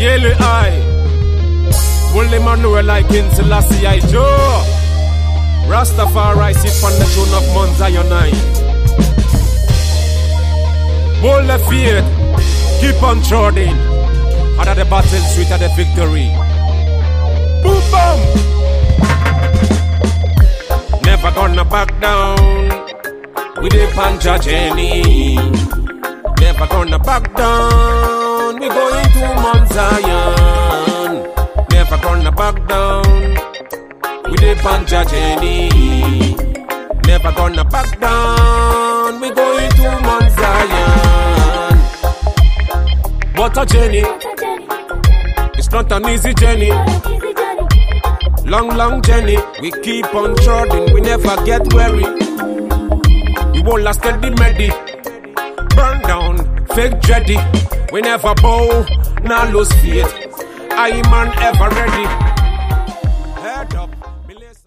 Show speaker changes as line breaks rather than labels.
Yellow eye. Bully Manuel like in Selassie I Joe. Rastafari sit on the throne of Mount Zion. Bull the faith, keep on trotting. Out the battle, sweet at the victory. Boom bam. Never gonna back down. We the Panja Jenny. Never gonna back down. We going to Mount Zion. Never gonna back down. We the Panja Jenny. Never gonna back down. We going to Mount Zion. What a journey. It's not an easy journey. Long, long journey. We keep on trotting. We never get weary. We won't last till the medi. Burn down, fake dready. We never bow, nor lose faith. I man ever ready.